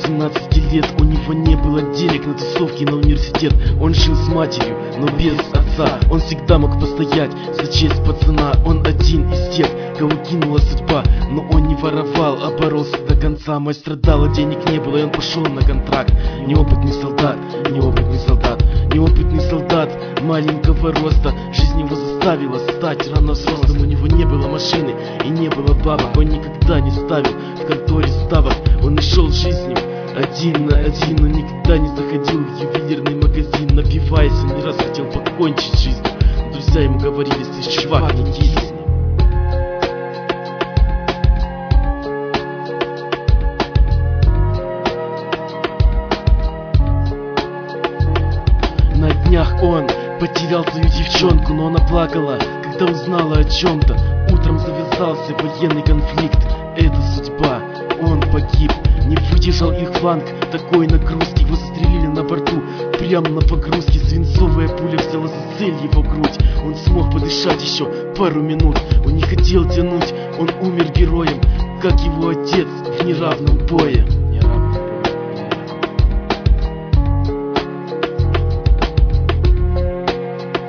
18 лет у него не было денег на тусовки и на университет. Он жил с матерью, но без отца. Он всегда мог постоять за честь пацана. Он один из тех, кого кинула судьба. Но он не воровал, а боролся до конца. Мать страдала, денег не было, и он пошел на контракт. Неопытный солдат, неопытный солдат, неопытный солдат маленького роста. Жизнь его заставила стать рано взрослым. У него не было машины и не было бабок. Он никогда не ставил в конторе ставок. Он и шел жизнью один на один, но никогда не заходил в ювелирный магазин. Напиваясь, он не раз хотел покончить с жизнью. Друзья ему говорили: слышь, чувак, не кисни. На днях он потерял свою девчонку, но она плакала, когда узнала о чем-то. Утром завязался военный конфликт, это судьба, он погиб. Не выдержал их фланг такой нагрузки, его застрелили на борту, прямо на погрузке. Свинцовая пуля взяла за цель его грудь. Он смог подышать еще пару минут, он не хотел тянуть, он умер героем, как его отец в неравном бое.